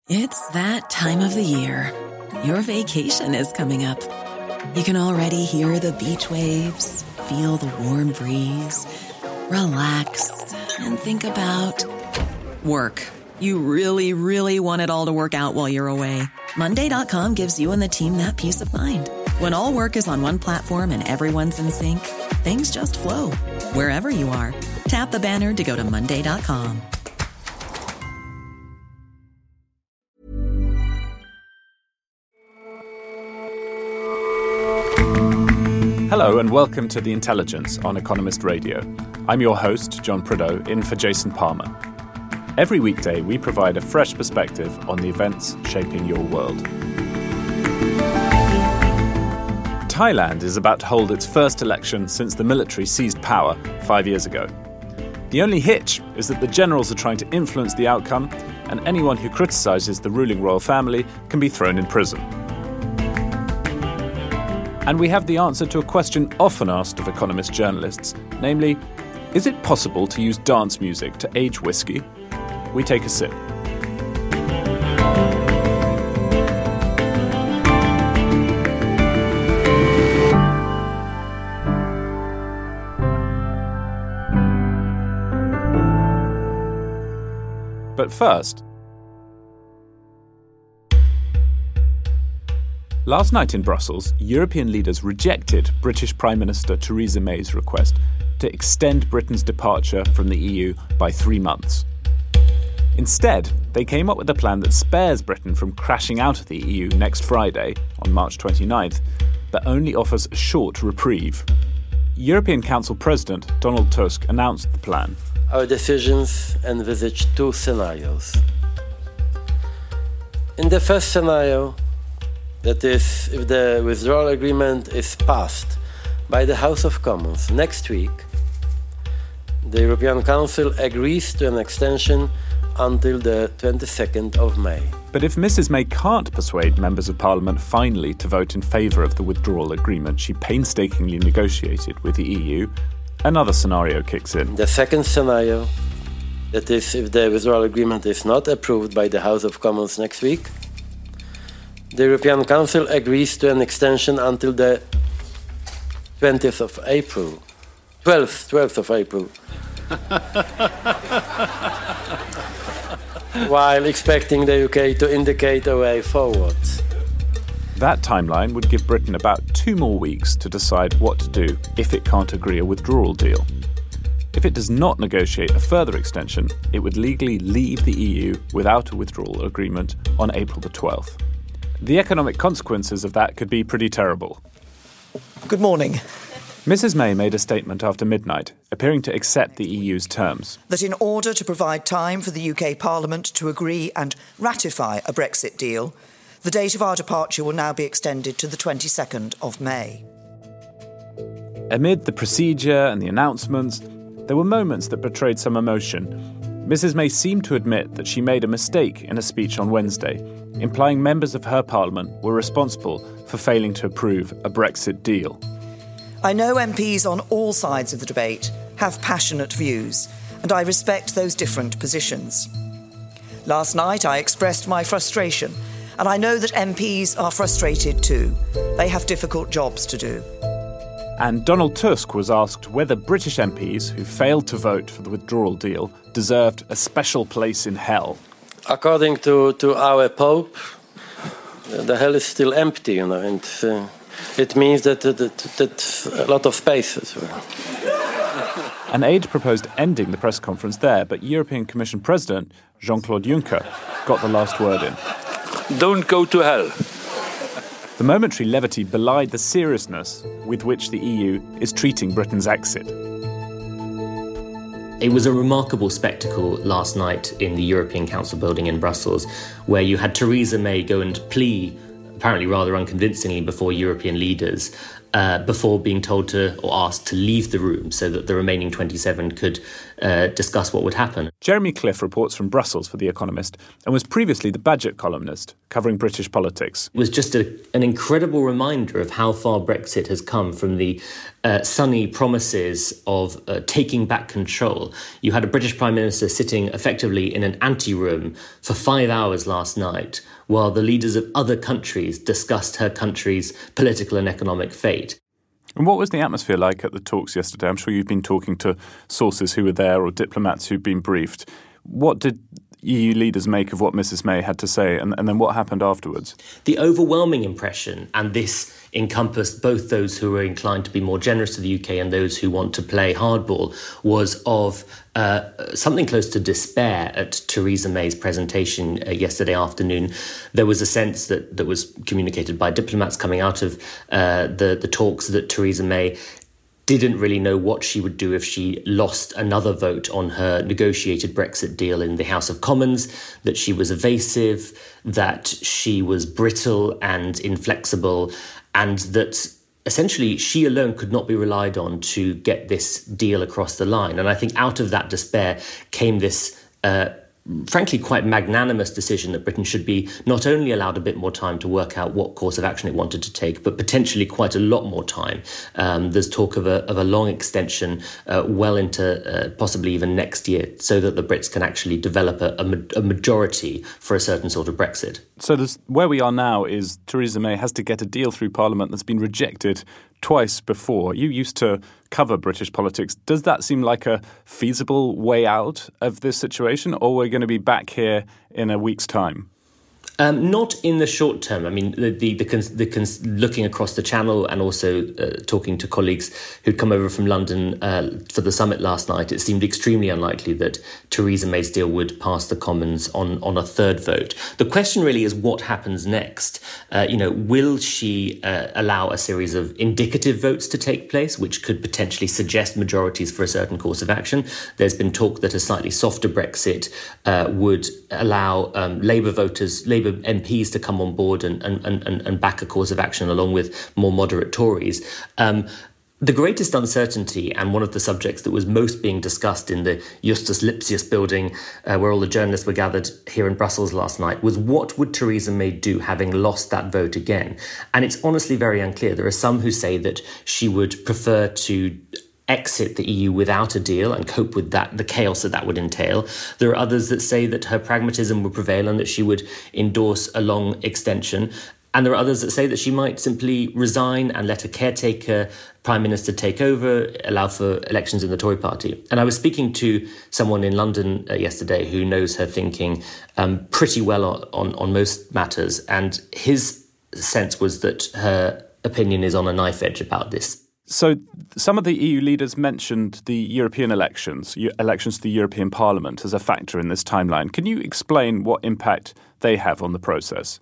It's that time of the year. Your vacation is coming up. You can already hear the beach waves, feel the warm breeze, relax, and think about work. You really, really want it all to work out while you're away. Monday.com gives you and the team that peace of mind. When all work is on one platform and everyone's in sync, things just flow. Wherever you are, tap the banner to go to Monday.com. Hello and welcome to The Intelligence on Economist Radio. I'm your host, John Prideaux, in for Jason Palmer. Every weekday, we provide a fresh perspective on the events shaping your world. Thailand is about to hold its first election since the military seized power 5 years ago. The only hitch is that the generals are trying to influence the outcome, and anyone who criticises the ruling royal family can be thrown in prison. And we have the answer to a question often asked of Economist journalists, namely, is it possible to use dance music to age whiskey? We take a sip. But first, last night in Brussels, European leaders rejected British Prime Minister Theresa May's request to extend Britain's departure from the EU by 3 months. Instead, they came up with a plan that spares Britain from crashing out of the EU next Friday, on March 29th, but only offers a short reprieve. European Council President Donald Tusk announced the plan. Our decisions envisage 2 scenarios. In the first scenario, that is, if the withdrawal agreement is passed by the House of Commons next week, the European Council agrees to an extension until the 22nd of May. But if Mrs May can't persuade members of Parliament finally to vote in favour of the withdrawal agreement she painstakingly negotiated with the EU, another scenario kicks in. The second scenario, that is, if the withdrawal agreement is not approved by the House of Commons next week, the European Council agrees to an extension until the 12th of April. While expecting the UK to indicate a way forward. That timeline would give Britain about 2 more weeks to decide what to do if it can't agree a withdrawal deal. If it does not negotiate a further extension, it would legally leave the EU without a withdrawal agreement on April the 12th. The economic consequences of that could be pretty terrible. Good morning. Mrs May made a statement after midnight, appearing to accept the EU's terms. That in order to provide time for the UK Parliament to agree and ratify a Brexit deal, the date of our departure will now be extended to the 22nd of May. Amid the procedure and the announcements, there were moments that betrayed some emotion. Mrs May seemed to admit that she made a mistake in a speech on Wednesday, implying members of her parliament were responsible for failing to approve a Brexit deal. I know MPs on all sides of the debate have passionate views, and I respect those different positions. Last night I expressed my frustration, and I know that MPs are frustrated too. They have difficult jobs to do. And Donald Tusk was asked whether British MPs who failed to vote for the withdrawal deal deserved a special place in hell. According to our Pope, the hell is still empty, and it means that a lot of spaces. An aide proposed ending the press conference there, but European Commission President Jean-Claude Juncker got the last word in. Don't go to hell. The momentary levity belied the seriousness with which the EU is treating Britain's exit. It was a remarkable spectacle last night in the European Council building in Brussels, where you had Theresa May go and plea apparently rather unconvincingly before European leaders, before being told to or asked to leave the room so that the remaining 27 could discuss what would happen. Jeremy Cliff reports from Brussels for The Economist and was previously the Budget columnist covering British politics. It was just an incredible reminder of how far Brexit has come from the sunny promises of taking back control. You had a British Prime Minister sitting effectively in an anteroom for 5 hours last night while the leaders of other countries discussed her country's political and economic fate. And what was the atmosphere like at the talks yesterday? I'm sure you've been talking to sources who were there or diplomats who've been briefed. What did EU leaders make of what Mrs May had to say, and then what happened afterwards? The overwhelming impression, and this encompassed both those who were inclined to be more generous to the UK and those who want to play hardball, was of something close to despair at Theresa May's presentation yesterday afternoon. There was a sense that was communicated by diplomats coming out of the talks that Theresa May didn't really know what she would do if she lost another vote on her negotiated Brexit deal in the House of Commons, that she was evasive, that she was brittle and inflexible, and that essentially she alone could not be relied on to get this deal across the line. And I think out of that despair came this frankly quite magnanimous decision that Britain should be not only allowed a bit more time to work out what course of action it wanted to take, but potentially quite a lot more time. There's talk of a long extension well into possibly even next year, so that the Brits can actually develop a majority for a certain sort of Brexit. So where we are now is Theresa May has to get a deal through Parliament that's been rejected twice before. You used to cover British politics. Does that seem like a feasible way out of this situation, or we're going to be back here in a week's time? Not in the short term. I mean, looking across the channel and also talking to colleagues who'd come over from London for the summit last night, it seemed extremely unlikely that Theresa May's deal would pass the Commons on a third vote. The question really is what happens next. Will she allow a series of indicative votes to take place, which could potentially suggest majorities for a certain course of action? There's been talk that a slightly softer Brexit would allow Labour MPs to come on board and back a course of action along with more moderate Tories. The greatest uncertainty, and one of the subjects that was most being discussed in the Justus Lipsius building, where all the journalists were gathered here in Brussels last night, was what would Theresa May do having lost that vote again? And it's honestly very unclear. There are some who say that she would prefer to exit the EU without a deal and cope with that, the chaos that would entail. There are others that say that her pragmatism would prevail and that she would endorse a long extension. And there are others that say that she might simply resign and let a caretaker Prime Minister take over, allow for elections in the Tory party. And I was speaking to someone in London yesterday who knows her thinking pretty well on most matters. And his sense was that her opinion is on a knife edge about this. So some of the EU leaders mentioned the European elections to the European Parliament as a factor in this timeline. Can you explain what impact they have on the process?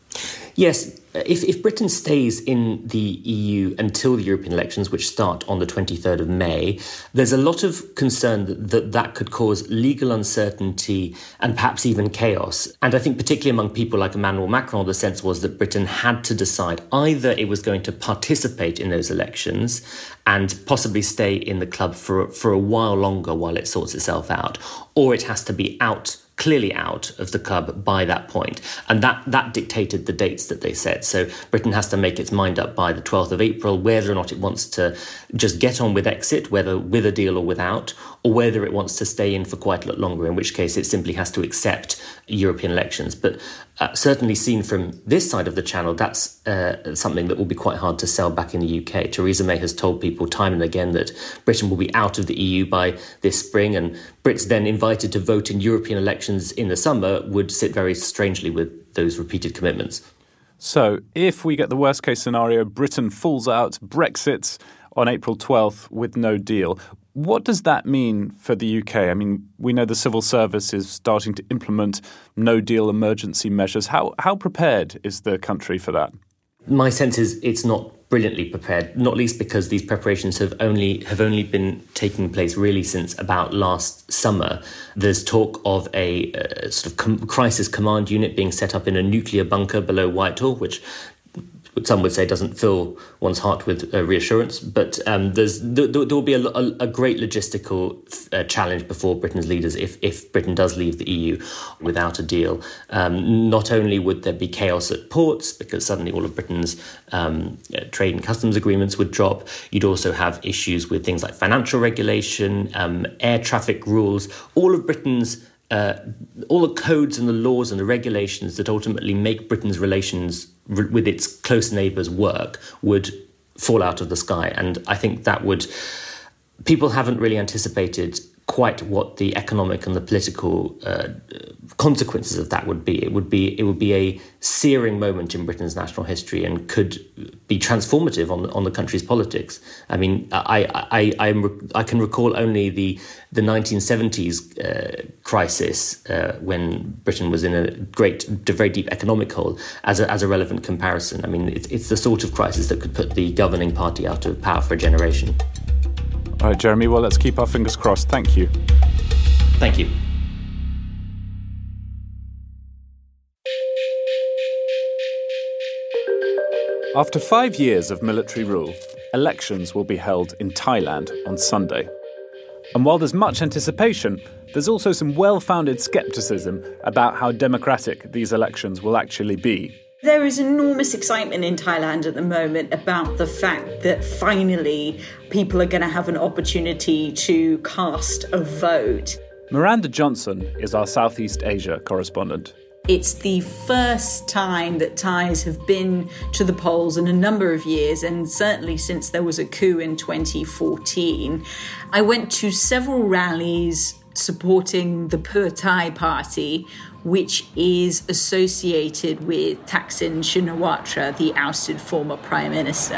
Yes, if Britain stays in the EU until the European elections, which start on the 23rd of May, there's a lot of concern that could cause legal uncertainty and perhaps even chaos. And I think particularly among people like Emmanuel Macron, the sense was that Britain had to decide either it was going to participate in those elections and possibly stay in the club for a while longer while it sorts itself out, or it has to be clearly out of the club by that point. And that dictated the dates that they set. So Britain has to make its mind up by the 12th of April, whether or not it wants to just get on with exit, whether with a deal or without, or whether it wants to stay in for quite a lot longer, in which case it simply has to accept European elections. But certainly seen from this side of the channel, that's something that will be quite hard to sell back in the UK. Theresa May has told people time and again that Britain will be out of the EU by this spring, and Brits then invited to vote in European elections in the summer would sit very strangely with those repeated commitments. So if we get the worst case scenario, Britain falls out, Brexit on April 12th with no deal, what does that mean for the UK? I mean, we know the civil service is starting to implement no-deal emergency measures. How prepared is the country for that? My sense is it's not brilliantly prepared, not least because these preparations have only been taking place really since about last summer. There's talk of a sort of crisis command unit being set up in a nuclear bunker below Whitehall, which some would say doesn't fill one's heart with reassurance, but there will be a great logistical challenge before Britain's leaders if Britain does leave the EU without a deal. Not only would there be chaos at ports, because suddenly all of Britain's trade and customs agreements would drop, you'd also have issues with things like financial regulation, air traffic rules, all of Britain's all the codes and the laws and the regulations that ultimately make Britain's relations with its close neighbours work would fall out of the sky. And I think that people haven't really anticipated quite what the economic and the political consequences of that would be. It would be a searing moment in Britain's national history and could be transformative on the country's politics. I mean, I can recall only the 1970s crisis when Britain was in a very deep economic hole as a relevant comparison. I mean, it's the sort of crisis that could put the governing party out of power for a generation. All right, Jeremy, well, let's keep our fingers crossed. Thank you. Thank you. After 5 years of military rule, elections will be held in Thailand on Sunday. And while there's much anticipation, there's also some well-founded scepticism about how democratic these elections will actually be. There is enormous excitement in Thailand at the moment about the fact that finally people are going to have an opportunity to cast a vote. Miranda Johnson is our Southeast Asia correspondent. It's the first time that Thais have been to the polls in a number of years, and certainly since there was a coup in 2014. I went to several rallies supporting the Pheu Thai party, which is associated with Thaksin Shinawatra, the ousted former Prime Minister.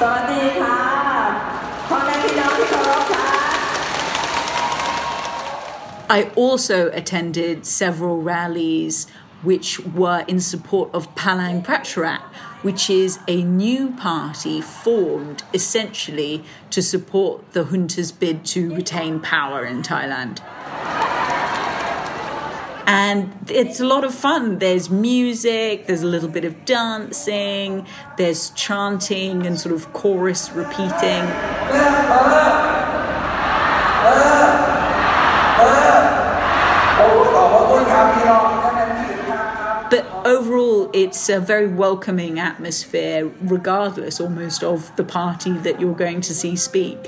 I also attended several rallies which were in support of Palang Pracharat, which is a new party formed essentially to support the junta's bid to retain power in Thailand. And it's a lot of fun. There's music, there's a little bit of dancing, there's chanting and sort of chorus repeating. But overall, it's a very welcoming atmosphere, regardless almost of the party that you're going to see speak.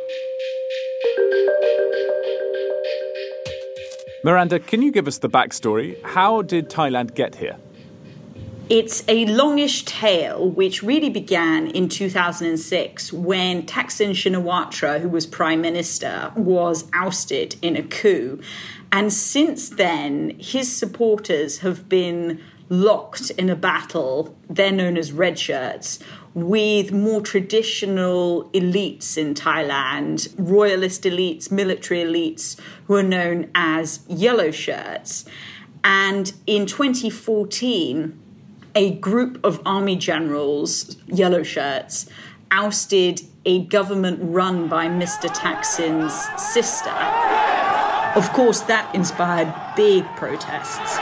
Miranda, can you give us the backstory? How did Thailand get here? It's a longish tale which really began in 2006 when Thaksin Shinawatra, who was Prime Minister, was ousted in a coup. And since then, his supporters have been locked in a battle, they're known as red shirts, with more traditional elites in Thailand, royalist elites, military elites, who are known as yellow shirts. And in 2014, a group of army generals, yellow shirts, ousted a government run by Mr. Thaksin's sister. Of course, that inspired big protests.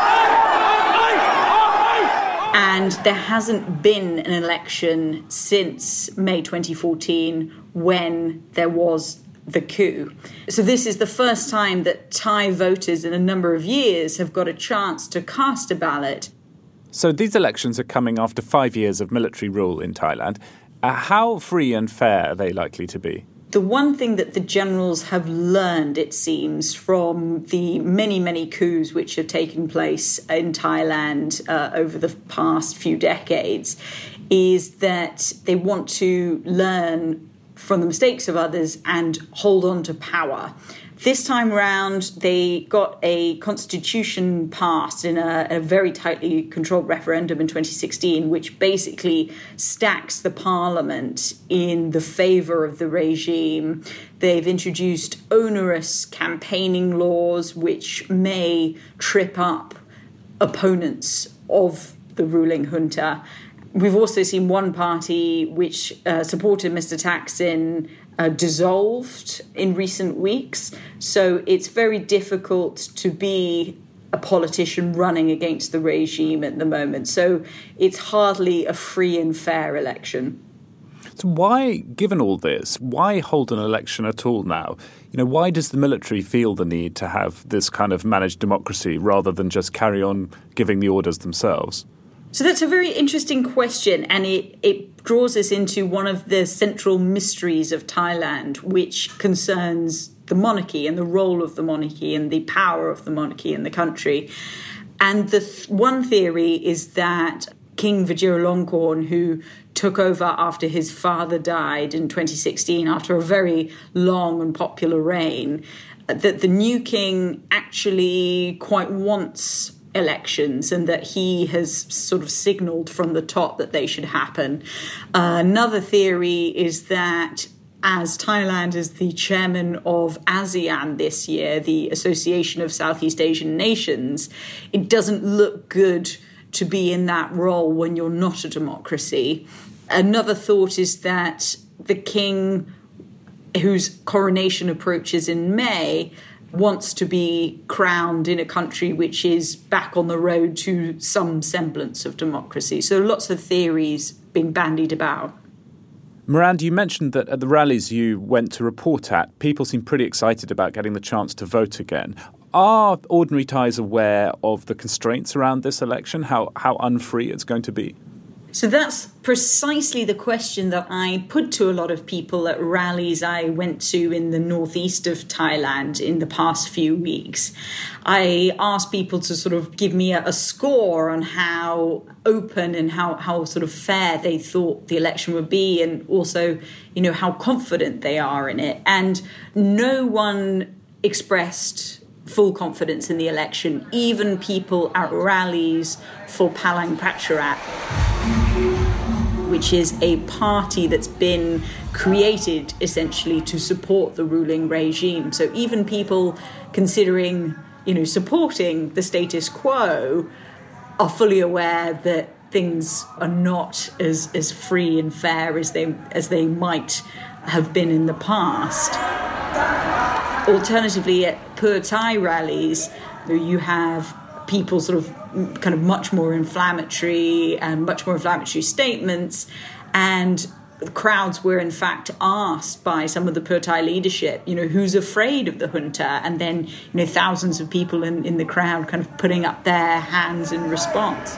And there hasn't been an election since May 2014 when there was the coup. So this is the first time that Thai voters in a number of years have got a chance to cast a ballot. So these elections are coming after 5 years of military rule in Thailand. How free and fair are they likely to be? The one thing that the generals have learned, it seems, from the many, many coups which have taken place in Thailand over the past few decades is that they want to learn from the mistakes of others and hold on to power. This time round, they got a constitution passed in a very tightly controlled referendum in 2016, which basically stacks the parliament in the favour of the regime. They've introduced onerous campaigning laws, which may trip up opponents of the ruling junta. We've also seen one party which supported Mr. Thaksin dissolved in recent weeks. So it's very difficult to be a politician running against the regime at the moment. So it's hardly a free and fair election. So why, given all this, why hold an election at all now? Why does the military feel the need to have this kind of managed democracy rather than just carry on giving the orders themselves? So that's a very interesting question, and it draws us into one of the central mysteries of Thailand, which concerns the monarchy and the role of the monarchy and the power of the monarchy in the country. And the one theory is that King Vajiralongkorn, who took over after his father died in 2016 after a very long and popular reign, that the new king actually quite wants elections and that he has sort of signalled from the top that they should happen. Another theory is that as Thailand is the chairman of ASEAN this year, the Association of Southeast Asian Nations, it doesn't look good to be in that role when you're not a democracy. Another thought is that the king, whose coronation approaches in May, wants to be crowned in a country which is back on the road to some semblance of democracy. So lots of theories being bandied about. Miranda, you mentioned that at the rallies you went to report at, people seem pretty excited about getting the chance to vote again. Are ordinary Thais aware of the constraints around this election, how unfree it's going to be? So that's precisely the question that I put to a lot of people at rallies I went to in the northeast of Thailand in the past few weeks. I asked people to sort of give me a score on how open and how sort of fair they thought the election would be, and also, how confident they are in it. And no one expressed full confidence in the election, even people at rallies for Palang Pracharat, which is a party that's been created essentially to support the ruling regime. So even people considering, supporting the status quo are fully aware that things are not as free and fair as they might have been in the past. Alternatively, at Pheu Thai rallies, you have people sort of kind of much more inflammatory statements, and the crowds were in fact asked by some of the Pheu Thai leadership, who's afraid of the junta, and then thousands of people in the crowd kind of putting up their hands in response.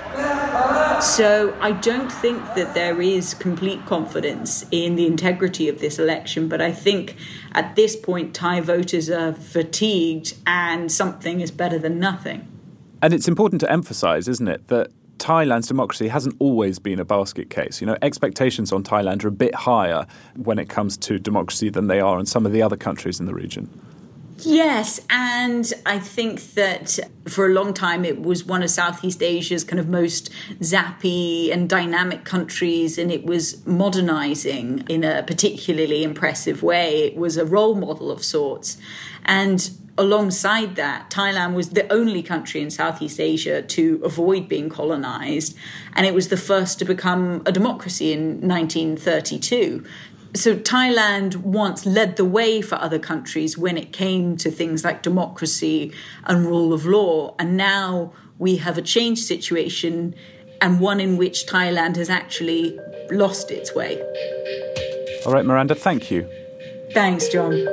So I don't think that there is complete confidence in the integrity of this election, but I think at this point Thai voters are fatigued and something is better than nothing. And it's important to emphasise, isn't it, that Thailand's democracy hasn't always been a basket case. Expectations on Thailand are a bit higher when it comes to democracy than they are in some of the other countries in the region. Yes, and I think that for a long time it was one of Southeast Asia's kind of most zappy and dynamic countries, and it was modernising in a particularly impressive way. It was a role model of sorts. And alongside that, Thailand was the only country in Southeast Asia to avoid being colonised, and it was the first to become a democracy in 1932. So Thailand once led the way for other countries when it came to things like democracy and rule of law. And now we have a changed situation, and one in which Thailand has actually lost its way. All right, Miranda, thank you. Thanks, John.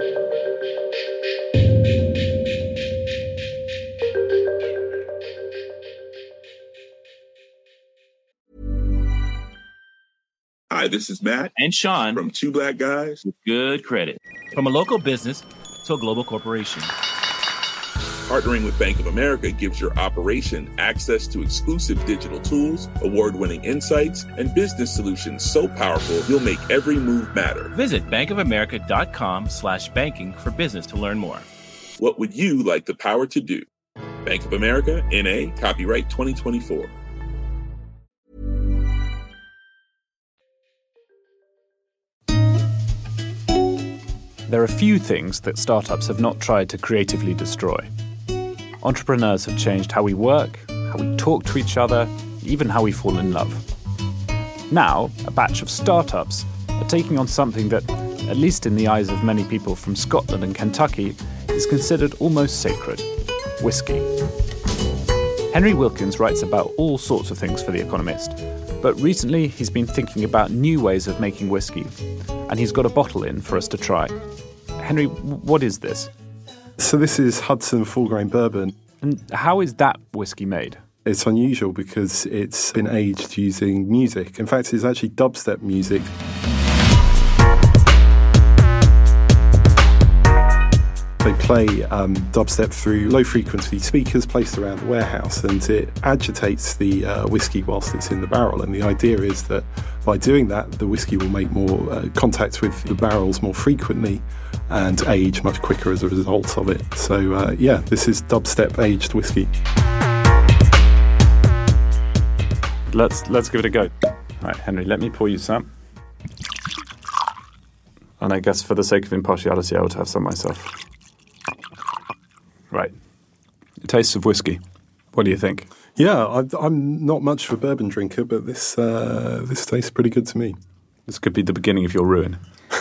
Hi, this is Matt and Sean from Two Black Guys with Good Credit. From a local business to a global corporation, partnering with Bank of America gives your operation access to exclusive digital tools, award-winning insights, and business solutions so powerful you'll make every move matter. Visit bankofamerica.com/banking for business to learn more. What would you like the power to do? Bank of America, N.A., copyright 2024. There are few things that startups have not tried to creatively destroy. Entrepreneurs have changed how we work, how we talk to each other, even how we fall in love. Now, a batch of startups are taking on something that, at least in the eyes of many people from Scotland and Kentucky, is considered almost sacred: whiskey. Henry Wilkins writes about all sorts of things for The Economist, but recently he's been thinking about new ways of making whiskey, and he's got a bottle in for us to try. Henry, what is this? So this is Hudson Full Grain Bourbon. And how is that whiskey made? It's unusual because it's been aged using music. In fact, it's actually dubstep music. They play dubstep through low-frequency speakers placed around the warehouse, and it agitates the whiskey whilst it's in the barrel. And the idea is that by doing that, the whiskey will make more contact with the barrels more frequently and age much quicker as a result of it. So, this is dubstep-aged whiskey. Let's give it a go. All right, Henry, let me pour you some. And I guess for the sake of impartiality, I ought to have some myself. Right. It tastes of whiskey. What do you think? Yeah, I'm not much of a bourbon drinker, but this tastes pretty good to me. This could be the beginning of your ruin.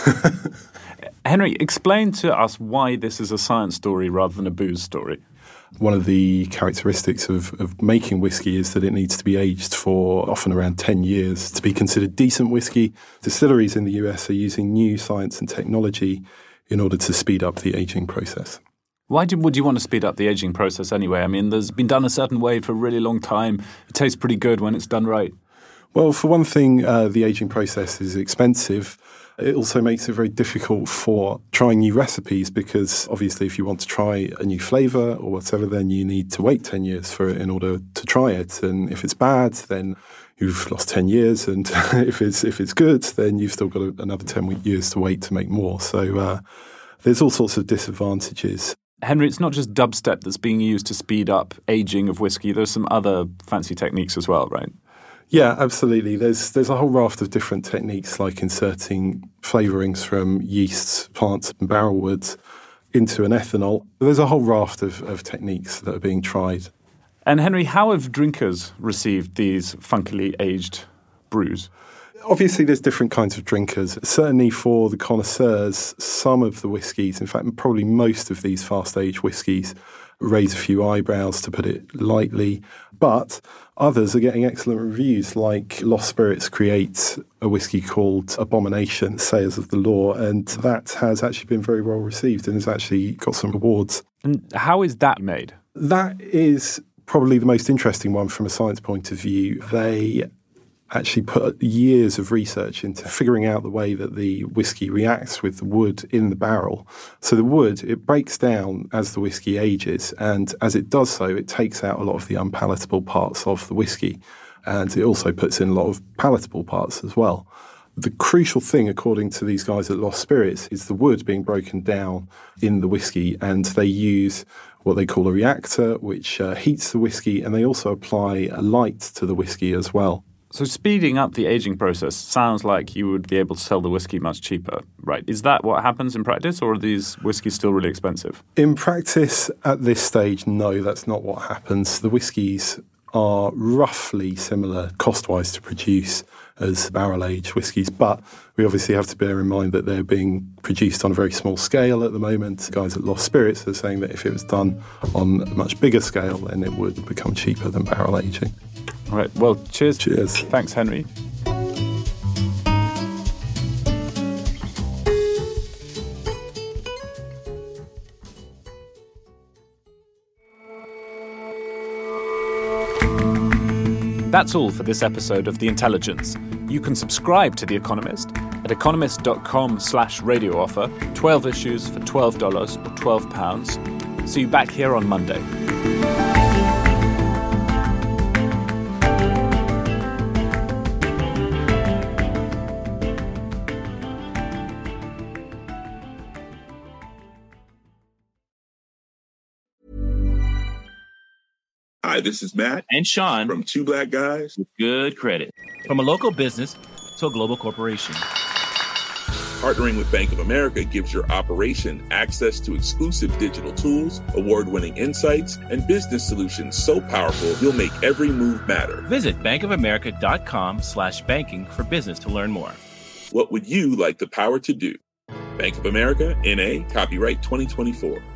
Henry, explain to us why this is a science story rather than a booze story. One of the characteristics of making whiskey is that it needs to be aged for often around 10 years to be considered decent whiskey. Distilleries in the US are using new science and technology in order to speed up the aging process. Why would you want to speed up the aging process anyway? I mean, there's been done a certain way for a really long time. It tastes pretty good when it's done right. Well, for one thing, the aging process is expensive. It also makes it very difficult for trying new recipes because obviously if you want to try a new flavour or whatever, then you need to wait 10 years for it in order to try it. And if it's bad, then you've lost 10 years. And if it's good, then you've still got another 10 years to wait to make more. So there's all sorts of disadvantages. Henry, it's not just dubstep that's being used to speed up aging of whiskey. There's some other fancy techniques as well, right? Yeah, absolutely. There's a whole raft of different techniques like inserting flavourings from yeasts, plants and barrel woods into an ethanol. There's a whole raft of techniques that are being tried. And Henry, how have drinkers received these funkily aged brews? Obviously, there's different kinds of drinkers. Certainly for the connoisseurs, some of the whiskies, in fact, probably most of these fast-aged whiskies, raise a few eyebrows, to put it lightly. But others are getting excellent reviews, like Lost Spirits create a whiskey called Abomination, Sayers of the Law, and that has actually been very well received and has actually got some awards. And how is that made? That is probably the most interesting one from a science point of view. They actually put years of research into figuring out the way that the whiskey reacts with the wood in the barrel. So the wood, it breaks down as the whiskey ages, and as it does so, it takes out a lot of the unpalatable parts of the whiskey, and it also puts in a lot of palatable parts as well. The crucial thing, according to these guys at Lost Spirits, is the wood being broken down in the whiskey, and they use what they call a reactor, which heats the whiskey, and they also apply a light to the whiskey as well. So speeding up the aging process sounds like you would be able to sell the whiskey much cheaper, right? Is that what happens in practice, or are these whiskies still really expensive? In practice, at this stage, no, that's not what happens. The whiskies are roughly similar cost-wise to produce as barrel-aged whiskies, but we obviously have to bear in mind that they're being produced on a very small scale at the moment. The guys at Lost Spirits are saying that if it was done on a much bigger scale, then it would become cheaper than barrel aging. All right, well, cheers. Cheers. Thanks, Henry. That's all for this episode of The Intelligence. You can subscribe to The Economist at economist.com/radio offer, 12 issues for $12 or £12. See you back here on Monday. Hi, this is Matt And Sean from Two Black Guys with Good Credit. From a local business to a global corporation, Partnering with Bank of America gives your operation access to exclusive digital tools, award-winning insights, and business solutions so powerful you'll make every move matter. Visit bankofamerica.com/banking for business to learn more. What would you like the power to do? Bank of America, N.A., copyright 2024.